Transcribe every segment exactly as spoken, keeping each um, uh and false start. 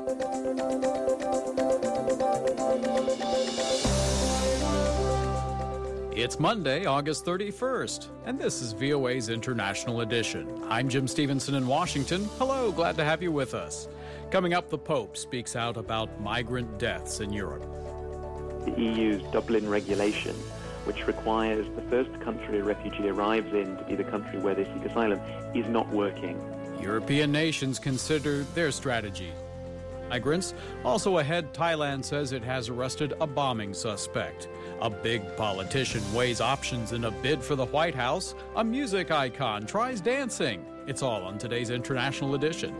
It's Monday, August thirty-first, and this is V O A's International Edition. I'm Jim Stevenson in Washington. Hello, glad to have you with us. Coming up, the Pope speaks out about migrant deaths in Europe. The E U's Dublin regulation, which requires the first country a refugee arrives in to be the country where they seek asylum, is not working. European nations consider their strategy. Migrants. Also ahead, Thailand says it has arrested a bombing suspect. A big politician weighs options in a bid for the White House. A music icon tries dancing. It's all on today's International Edition.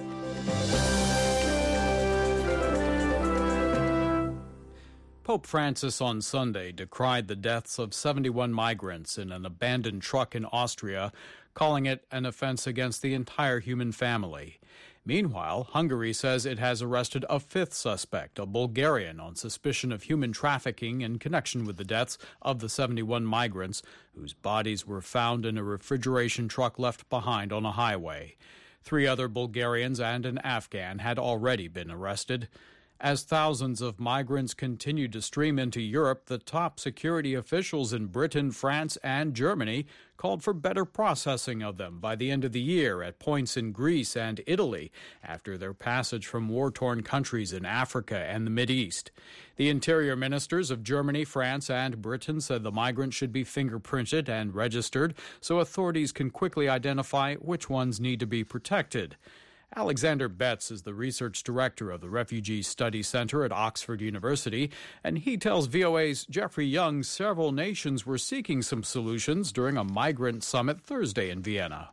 Pope Francis on Sunday decried the deaths of seventy-one migrants in an abandoned truck in Austria, calling it an offense against the entire human family. Meanwhile, Hungary says it has arrested a fifth suspect, a Bulgarian, on suspicion of human trafficking in connection with the deaths of the seventy-one migrants whose bodies were found in a refrigeration truck left behind on a highway. Three other Bulgarians and an Afghan had already been arrested. As thousands of migrants continued to stream into Europe, the top security officials in Britain, France, and Germany called for better processing of them by the end of the year at points in Greece and Italy after their passage from war-torn countries in Africa and the Mideast. The interior ministers of Germany, France, and Britain said the migrants should be fingerprinted and registered so authorities can quickly identify which ones need to be protected. Alexander Betts is the research director of the Refugee Study Center at Oxford University, and he tells V O A's Jeffrey Young several nations were seeking some solutions during a migrant summit Thursday in Vienna.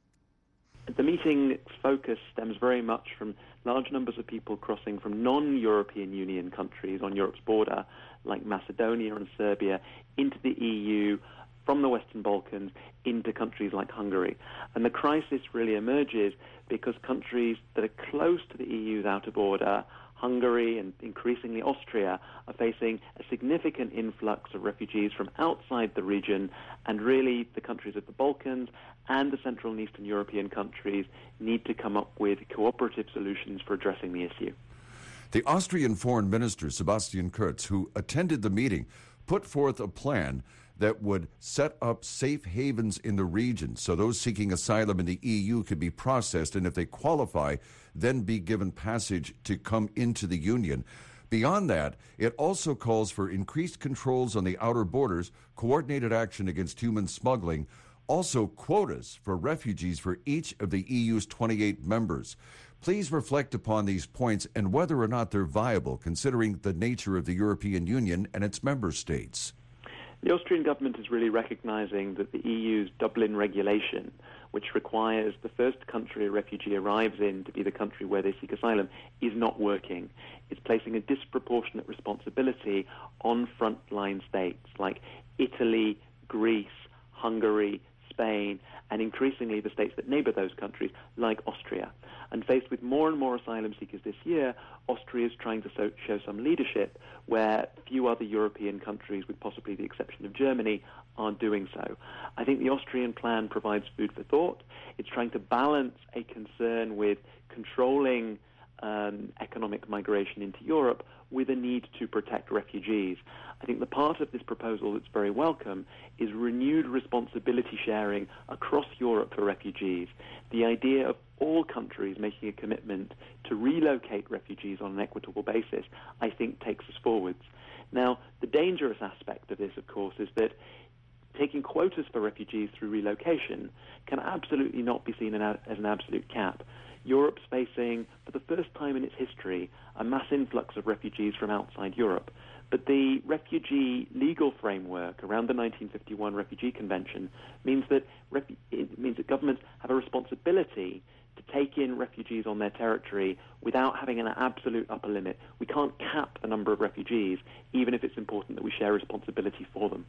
The meeting focus stems very much from large numbers of people crossing from non-European Union countries on Europe's border, like Macedonia and Serbia, into the E U, from the Western Balkans into countries like Hungary. And the crisis really emerges because countries that are close to the E U's outer border, Hungary and increasingly Austria, are facing a significant influx of refugees from outside the region, and really the countries of the Balkans and the Central and Eastern European countries need to come up with cooperative solutions for addressing the issue. The Austrian Foreign Minister, Sebastian Kurz, who attended the meeting, put forth a plan that would set up safe havens in the region so those seeking asylum in the E U could be processed, and if they qualify, then be given passage to come into the Union. Beyond that, it also calls for increased controls on the outer borders, coordinated action against human smuggling, also quotas for refugees for each of the E U's twenty-eight members. Please reflect upon these points and whether or not they're viable, considering the nature of the European Union and its member states. The Austrian government is really recognizing that the E U's Dublin regulation, which requires the first country a refugee arrives in to be the country where they seek asylum, is not working. It's placing a disproportionate responsibility on frontline states like Italy, Greece, Hungary, Spain, and increasingly the states that neighbor those countries, like Austria. And faced with more and more asylum seekers this year, Austria is trying to so, show some leadership where few other European countries, with possibly the exception of Germany, are doing so. I think the Austrian plan provides food for thought. It's trying to balance a concern with controlling um, economic migration into Europe with a need to protect refugees. I think the part of this proposal that's very welcome is renewed responsibility sharing across Europe for refugees. The idea of all countries making a commitment to relocate refugees on an equitable basis, I think, takes us forwards. Now, the dangerous aspect of this, of course, is that taking quotas for refugees through relocation can absolutely not be seen as an absolute cap. Europe's facing, for the first time in its history, a mass influx of refugees from outside Europe. But the refugee legal framework around the nineteen fifty-one Refugee Convention means that refu- it means that governments have a responsibility to take in refugees on their territory without having an absolute upper limit. We can't cap the number of refugees, even if it's important that we share responsibility for them.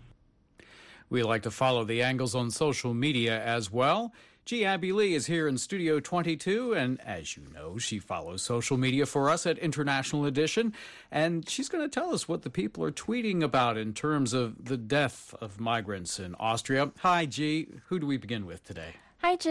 We like to follow the angles on social media as well. G. Abby Lee is here in Studio twenty-two, and as you know, she follows social media for us at International Edition, and she's going to tell us what the people are tweeting about in terms of the death of migrants in Austria. Hi, G. Who do we begin with today? Hi, Jim.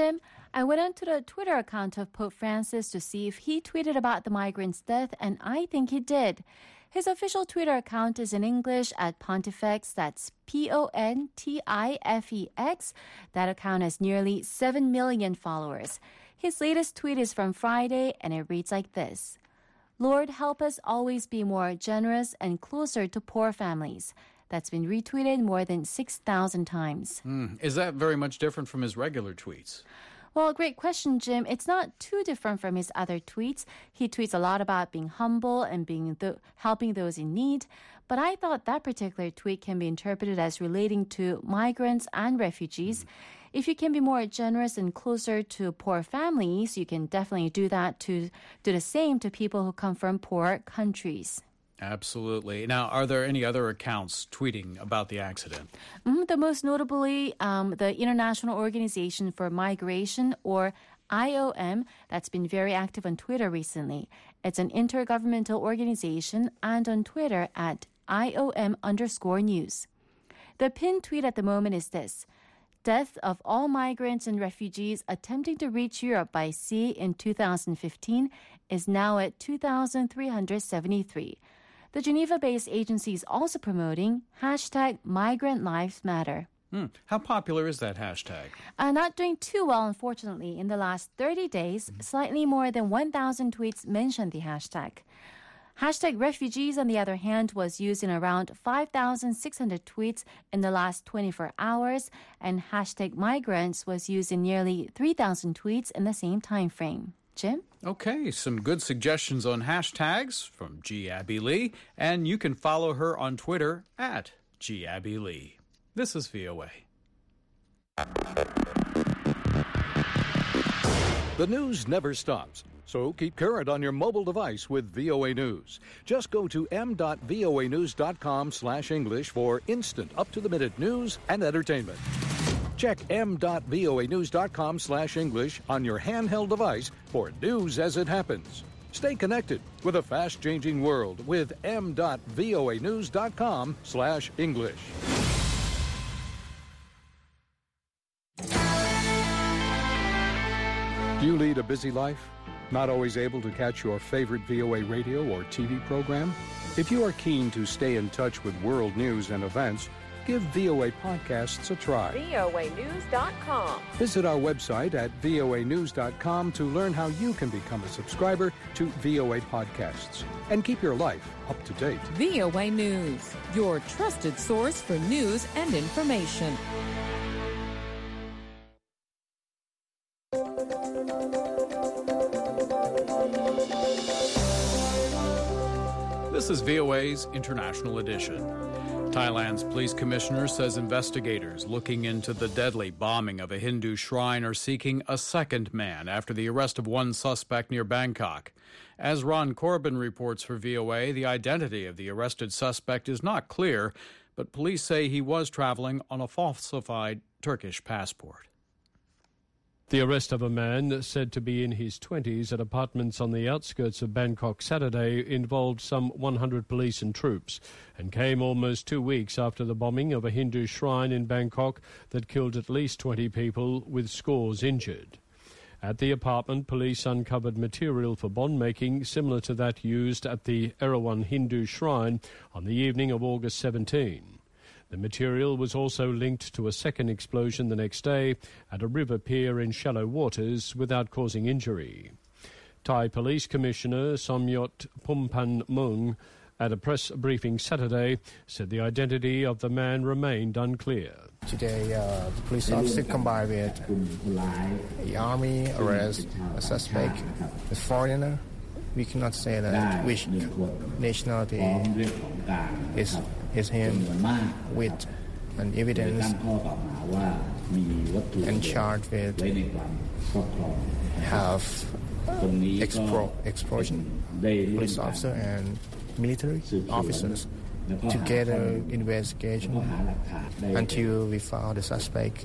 I went onto the Twitter account of Pope Francis to see if he tweeted about the migrant's death, and I think he did. His official Twitter account is in English at Pontifex. That's P O N T I F E X. That account has nearly seven million followers. His latest tweet is from Friday, and it reads like this. Lord, help us always be more generous and closer to poor families. That's been retweeted more than six thousand times. Mm. Is that very much different from his regular tweets? Well, great question, Jim. It's not too different from his other tweets. He tweets a lot about being humble and being th- helping those in need. But I thought that particular tweet can be interpreted as relating to migrants and refugees. If you can be more generous and closer to poor families, you can definitely do that to do the same to people who come from poor countries. Absolutely. Now, are there any other accounts tweeting about the accident? Mm, the most notably, um, the International Organization for Migration, or I O M, that's been very active on Twitter recently. It's an intergovernmental organization and on Twitter at I O M underscore news. The pinned tweet at the moment is this. Death of all migrants and refugees attempting to reach Europe by sea in two thousand fifteen is now at two thousand three hundred seventy-three. The Geneva-based agency is also promoting hashtag Migrant Lives Matter. Hmm. How popular is that hashtag? Uh, not doing too well, unfortunately. In the last thirty days, slightly more than one thousand tweets mentioned the hashtag. Hashtag refugees, on the other hand, was used in around five thousand six hundred tweets in the last twenty-four hours, and hashtag migrants was used in nearly three thousand tweets in the same time frame. Jim? Okay, some good suggestions on hashtags from G. Abby Lee, and you can follow her on Twitter at G. Abby Lee. This is V O A. The news never stops, so keep current on your mobile device with V O A News. Just go to m dot voa news dot com slash English for instant, up-to-the-minute news and entertainment. Check m dot voa news dot com slash English on your handheld device for news as it happens. Stay connected with a fast-changing world with m dot voa news dot com slash English. Do you lead a busy life? Not always able to catch your favorite V O A radio or T V program? If you are keen to stay in touch with world news and events, give V O A Podcasts a try. V O A news dot com. Visit our website at V O A news dot com to learn how you can become a subscriber to V O A Podcasts and keep your life up to date. V O A News, your trusted source for news and information. This is V O A's International Edition. Thailand's police commissioner says investigators looking into the deadly bombing of a Hindu shrine are seeking a second man after the arrest of one suspect near Bangkok. As Ron Corbin reports for V O A, the identity of the arrested suspect is not clear, but police say he was traveling on a falsified Turkish passport. The arrest of a man said to be in his twenties at apartments on the outskirts of Bangkok Saturday involved some one hundred police and troops and came almost two weeks after the bombing of a Hindu shrine in Bangkok that killed at least twenty people with scores injured. At the apartment, police uncovered material for bond-making similar to that used at the Erawan Hindu shrine on the evening of August seventeenth. The material was also linked to a second explosion the next day at a river pier in shallow waters without causing injury. Thai Police Commissioner Somyot Pumpan Mung, at a press briefing Saturday, said the identity of the man remained unclear. Today, uh, the police officer combined with the army arrest a suspect, a foreigner. We cannot say that which nationality is is him, with an evidence and charged with have expro- explosion, police officer and military officers together investigation until we found the suspect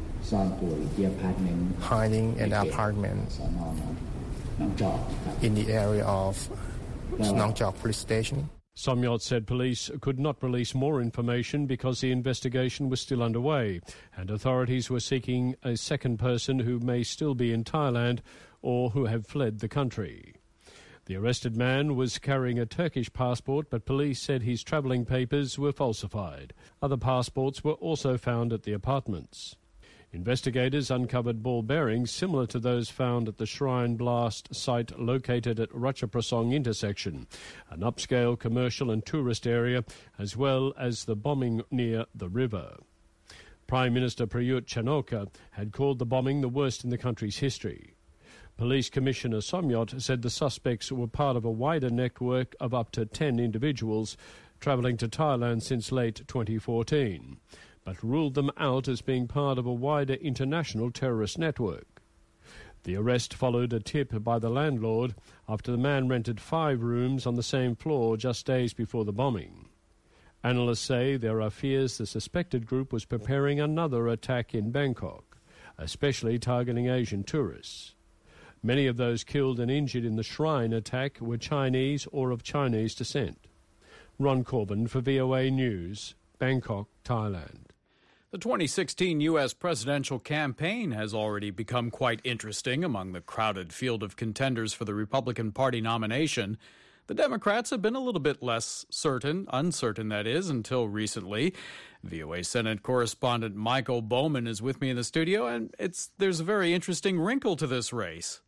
hiding in an apartment in the area of Nong Chok police station. Somyot said police could not release more information because the investigation was still underway, and authorities were seeking a second person who may still be in Thailand or who have fled the country. The arrested man was carrying a Turkish passport, but police said his travelling papers were falsified. Other passports were also found at the apartments. Investigators uncovered ball bearings similar to those found at the Shrine Blast site located at Ratchaprasong intersection, an upscale commercial and tourist area, as well as the bombing near the river. Prime Minister Prayut Chan-o-cha had called the bombing the worst in the country's history. Police Commissioner Somyot said the suspects were part of a wider network of up to ten individuals travelling to Thailand since late twenty fourteen. But ruled them out as being part of a wider international terrorist network. The arrest followed a tip by the landlord after the man rented five rooms on the same floor just days before the bombing. Analysts say there are fears the suspected group was preparing another attack in Bangkok, especially targeting Asian tourists. Many of those killed and injured in the Shrine attack were Chinese or of Chinese descent. Ron Corbin for V O A News, Bangkok, Thailand. The twenty sixteen U S presidential campaign has already become quite interesting among the crowded field of contenders for the Republican Party nomination. The Democrats have been a little bit less certain, uncertain that is, until recently. V O A Senate correspondent Michael Bowman is with me in the studio, and it's there's a very interesting wrinkle to this race.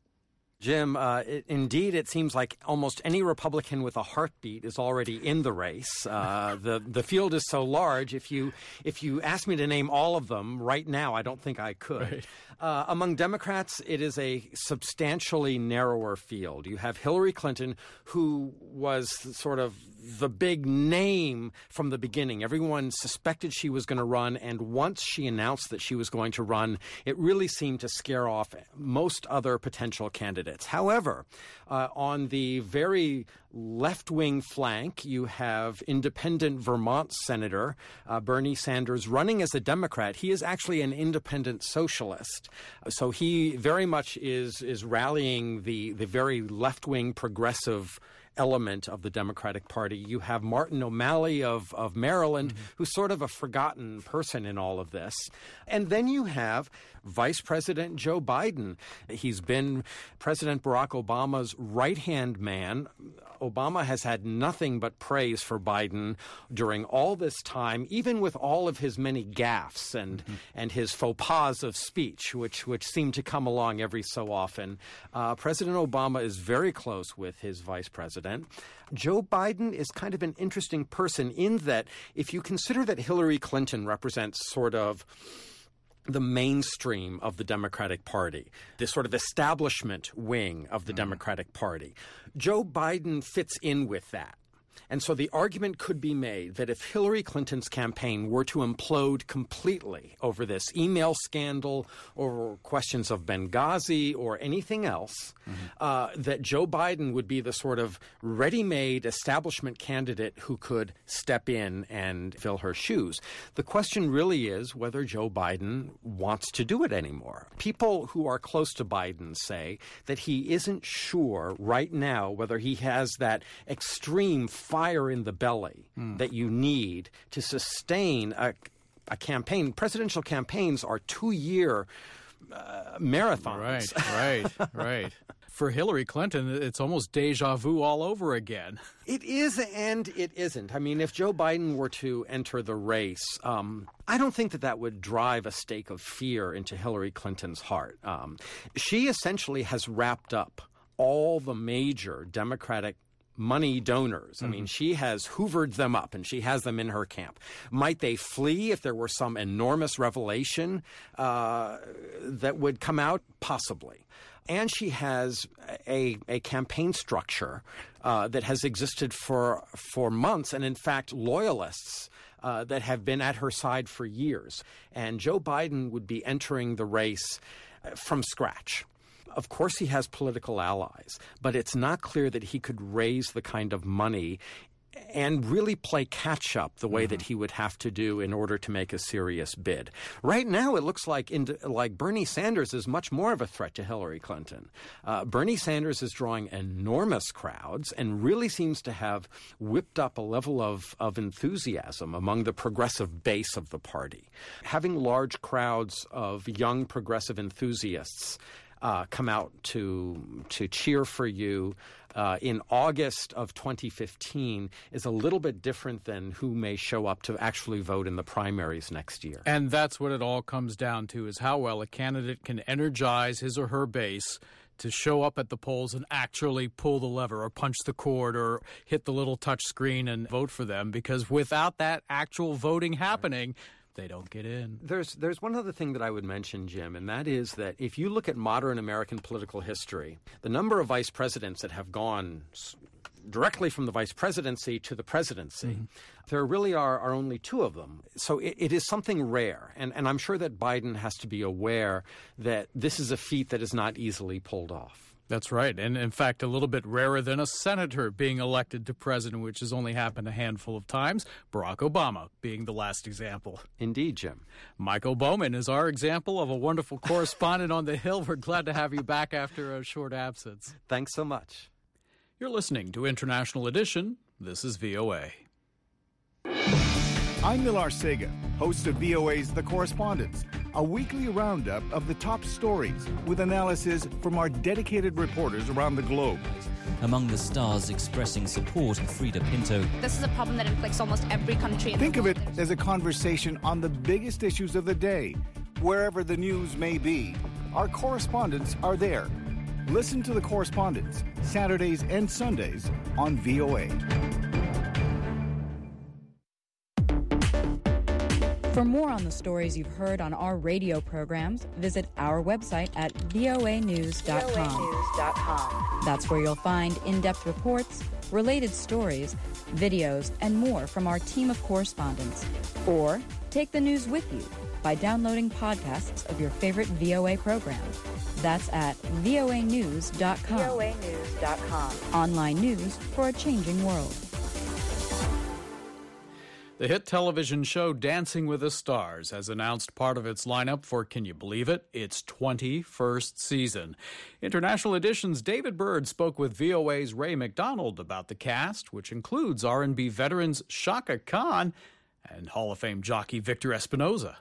Jim, uh, it, indeed, it seems like almost any Republican with a heartbeat is already in the race. Uh, the the field is so large. If you if you ask me to name all of them right now, I don't think I could. Right. Uh, among Democrats, it is a substantially narrower field. You have Hillary Clinton, who was sort of the big name from the beginning. Everyone suspected she was going to run, and once she announced that she was going to run, it really seemed to scare off most other potential candidates. However, uh, on the very left-wing flank, you have independent Vermont Senator uh, Bernie Sanders running as a Democrat. He is actually an independent socialist. So he very much is is rallying the, the very left-wing progressive element of the Democratic Party. You have Martin O'Malley of, of Maryland, mm-hmm. who's sort of a forgotten person in all of this. And then you have Vice President Joe Biden. He's been President Barack Obama's right-hand man. Obama has had nothing but praise for Biden during all this time, even with all of his many gaffes and mm-hmm. and his faux pas of speech, which which seem to come along every so often. Uh, President Obama is very close with his vice president. Joe Biden is kind of an interesting person in that if you consider that Hillary Clinton represents sort of the mainstream of the Democratic Party, the sort of establishment wing of the mm. Democratic Party, Joe Biden fits in with that. And so the argument could be made that if Hillary Clinton's campaign were to implode completely over this email scandal or questions of Benghazi or anything else, mm-hmm. uh, that Joe Biden would be the sort of ready-made establishment candidate who could step in and fill her shoes. The question really is whether Joe Biden wants to do it anymore. People who are close to Biden say that he isn't sure right now whether he has that extreme fire in the belly mm. that you need to sustain a, a campaign. Presidential campaigns are two-year uh, marathons. Right, right, right. For Hillary Clinton, it's almost deja vu all over again. It is and it isn't. I mean, if Joe Biden were to enter the race, um, I don't think that that would drive a stake of fear into Hillary Clinton's heart. Um, she essentially has wrapped up all the major Democratic money donors. I mm-hmm. mean, she has hoovered them up and she has them in her camp. Might they flee if there were some enormous revelation uh, that would come out? Possibly. And she has a, a campaign structure uh, that has existed for for months, and in fact, loyalists uh, that have been at her side for years. And Joe Biden would be entering the race from scratch. Of course, he has political allies, but it's not clear that he could raise the kind of money and really play catch-up the way mm-hmm. that he would have to do in order to make a serious bid. Right now, it looks like in, like Bernie Sanders is much more of a threat to Hillary Clinton. Uh, Bernie Sanders is drawing enormous crowds and really seems to have whipped up a level of, of enthusiasm among the progressive base of the party. Having large crowds of young progressive enthusiasts uh, come out to to cheer for you Uh, in August of twenty fifteen is a little bit different than who may show up to actually vote in the primaries next year. And that's what it all comes down to, is how well a candidate can energize his or her base to show up at the polls and actually pull the lever or punch the cord or hit the little touch screen and vote for them, because without that actual voting happening, they don't get in. There's there's one other thing that I would mention, Jim, and that is that if you look at modern American political history, the number of vice presidents that have gone directly from the vice presidency to the presidency, mm-hmm. there really are, are only two of them. So it, it is something rare, and, and I'm sure that Biden has to be aware that this is a feat that is not easily pulled off. That's right. And in fact, a little bit rarer than a senator being elected to president, which has only happened a handful of times. Barack Obama being the last example. Indeed, Jim. Michael Bowman is our example of a wonderful correspondent on the Hill. We're glad to have you back after a short absence. Thanks so much. You're listening to International Edition. This is V O A. I'm Millar Sega, host of V O A's The Correspondents, a weekly roundup of the top stories with analysis from our dedicated reporters around the globe. Among the stars expressing support, Frida Pinto. This is a problem that inflicts almost every country in Think the world. of it as a conversation on the biggest issues of the day. Wherever the news may be, our correspondents are there. Listen to The Correspondents, Saturdays and Sundays on V O A. For more on the stories you've heard on our radio programs, visit our website at voa news dot com. That's where you'll find in-depth reports, related stories, videos, and more from our team of correspondents. Or take the news with you by downloading podcasts of your favorite V O A program. That's at voa news dot com. voa news dot com. Online news for a changing world. The hit television show Dancing with the Stars has announced part of its lineup for, can you believe it, its twenty-first season. International Edition's David Bird spoke with V O A's Ray McDonald about the cast, which includes R and B veterans Chaka Khan and Hall of Fame jockey Victor Espinoza.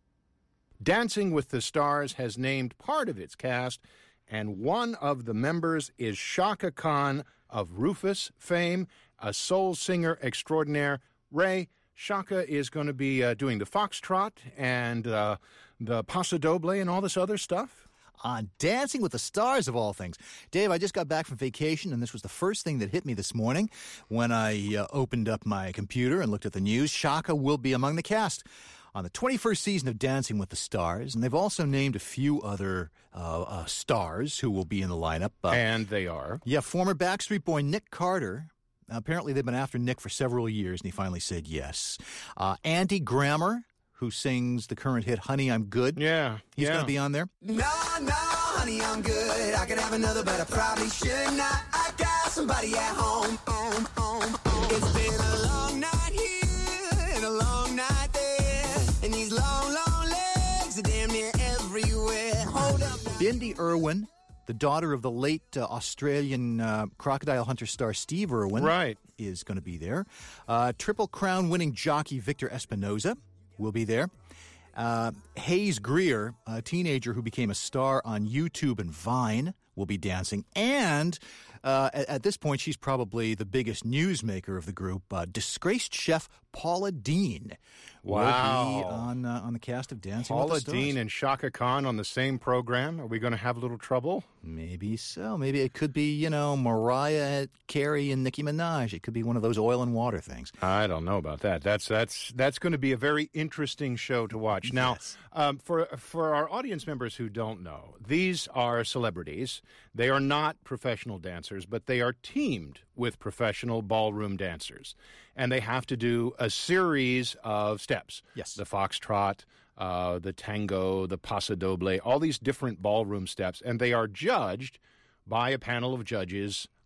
Dancing with the Stars has named part of its cast, and one of the members is Chaka Khan of Rufus fame, a soul singer extraordinaire. Ray, Chaka is going to be uh, doing the foxtrot and uh, the paso doble and all this other stuff. On Dancing with the Stars, of all things. Dave, I just got back from vacation, and this was the first thing that hit me this morning when I uh, opened up my computer and looked at the news. Chaka will be among the cast on the twenty-first season of Dancing with the Stars, and they've also named a few other uh, uh, stars who will be in the lineup. Uh, and they are? Yeah, former Backstreet Boy Nick Carter. Apparently, they've been after Nick for several years, and he finally said yes. Uh, Andy Grammer, who sings the current hit Honey, I'm Good. Yeah. He's yeah. going to be on there. No, no, honey, I'm good. I could have another, but I probably should not. I got somebody at home. home, home, home. It's been a long night here and a long night there. And these long, long legs are damn near everywhere. Hold up. Bindi Irwin, the daughter of the late uh, Australian uh, crocodile hunter star Steve Irwin, right. is going to be there. Uh, Triple Crown winning jockey Victor Espinoza will be there. Uh, Hayes Greer, a teenager who became a star on YouTube and Vine, will be dancing. And uh, at, at this point, she's probably the biggest newsmaker of the group. Uh, disgraced chef Paula Deen wow. will be on, uh, on the cast of Dancing Paula with the Stars. Deen and Chaka Khan on the same program. Are we going to have a little trouble? Maybe so. Maybe it could be, you know, Mariah Carey and Nicki Minaj. It could be one of those oil and water things. I don't know about that. That's that's that's going to be a very interesting show to watch. Now, yes. um, for for our audience members who don't know, these are celebrities. They are not professional dancers, but they are teamed with professional ballroom dancers. And they have to do a series of steps. Yes. The foxtrot, uh, the tango, the paso doble, all these different ballroom steps. And they are judged by a panel of judges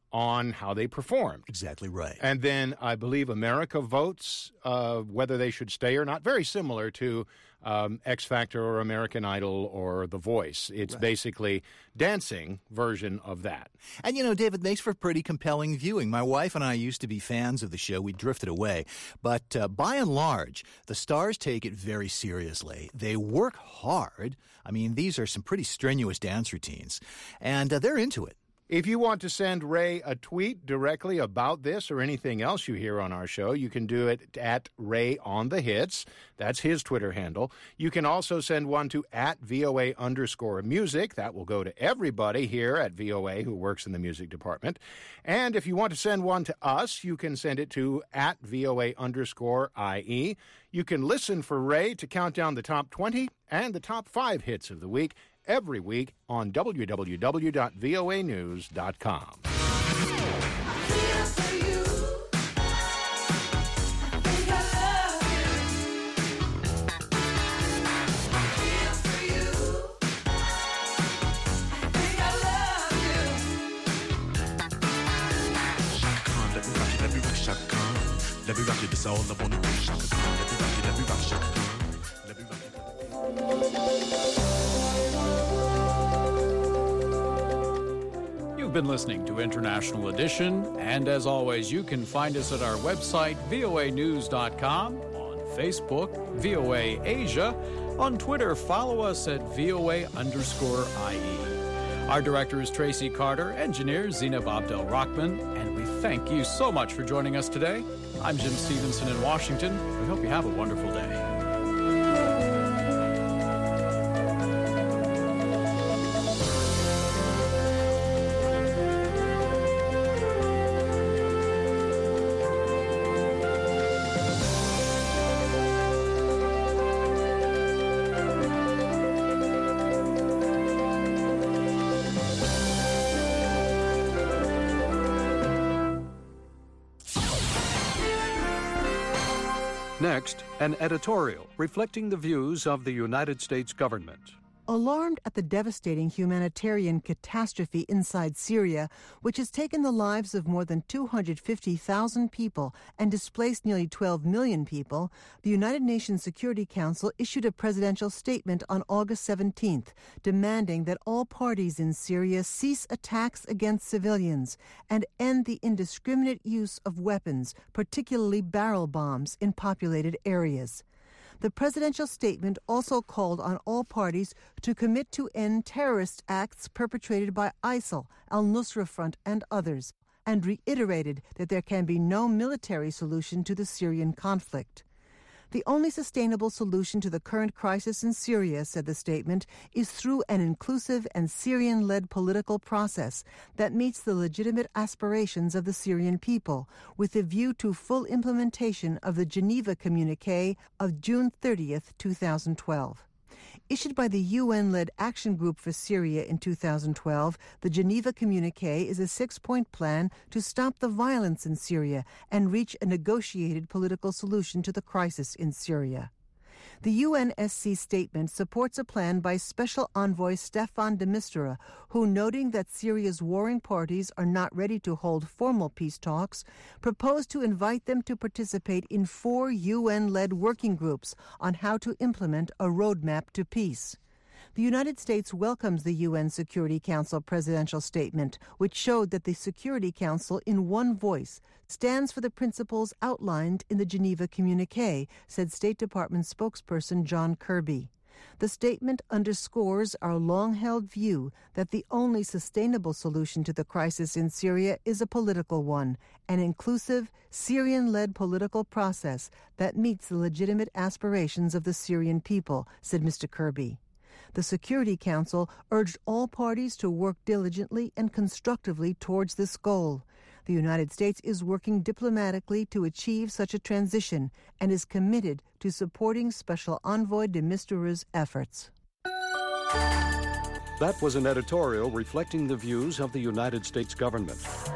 on how they performed. Exactly right. And then I believe America votes uh, whether they should stay or not. Very similar to um, X Factor or American Idol or The Voice. It's Right. basically dancing version of that. And, you know, David, makes for pretty compelling viewing. My wife and I used to be fans of the show. We drifted away. But uh, by and large, the stars take it very seriously. They work hard. I mean, these are some pretty strenuous dance routines. And uh, they're into it. If you want to send Ray a tweet directly about this or anything else you hear on our show, you can do it at Ray on the Hits. That's his Twitter handle. You can also send one to at VOA underscore music. That will go to everybody here at V O A who works in the music department. And if you want to send one to us, you can send it to at VOA underscore IE. You can listen for Ray to count down the top twenty and the top five hits of the week every week on w w w dot v o a news dot com. Let me rock you, this all I wanna do. Shaka Khan, let me rock you, let me rock Shaka Khan. Let me rock you. You've been listening to International Edition, and as always, you can find us at our website, v o a news dot com, on Facebook, V O A Asia, on Twitter, follow us at V O A underscore IE. Our director is Tracy Carter, engineer Zinab Abdel-Rahman, and we thank you so much for joining us today. I'm Jim Stevenson in Washington. We hope you have a wonderful day. Next, an editorial reflecting the views of the United States government. Alarmed at the devastating humanitarian catastrophe inside Syria, which has taken the lives of more than two hundred fifty thousand people and displaced nearly twelve million people, the United Nations Security Council issued a presidential statement on August seventeenth, demanding that all parties in Syria cease attacks against civilians and end the indiscriminate use of weapons, particularly barrel bombs, in populated areas. The presidential statement also called on all parties to commit to end terrorist acts perpetrated by ISIL, al-Nusra Front, and others, and reiterated that there can be no military solution to the Syrian conflict. The only sustainable solution to the current crisis in Syria, said the statement, is through an inclusive and Syrian-led political process that meets the legitimate aspirations of the Syrian people, with a view to full implementation of the Geneva Communiqué of June thirtieth, two thousand twelve. Issued by the U N-led Action Group for Syria in two thousand twelve, the Geneva Communiqué is a six-point plan to stop the violence in Syria and reach a negotiated political solution to the crisis in Syria. The U N S C statement supports a plan by Special Envoy Staffan de Mistura, who, noting that Syria's warring parties are not ready to hold formal peace talks, proposed to invite them to participate in four U N-led working groups on how to implement a roadmap to peace. The United States welcomes the U N Security Council presidential statement, which showed that the Security Council, in one voice, stands for the principles outlined in the Geneva Communiqué, said State Department spokesperson John Kirby. The statement underscores our long-held view that the only sustainable solution to the crisis in Syria is a political one, an inclusive, Syrian-led political process that meets the legitimate aspirations of the Syrian people, said Mister Kirby. The Security Council urged all parties to work diligently and constructively towards this goal. The United States is working diplomatically to achieve such a transition and is committed to supporting Special Envoy de Mistura's efforts. That was an editorial reflecting the views of the United States government.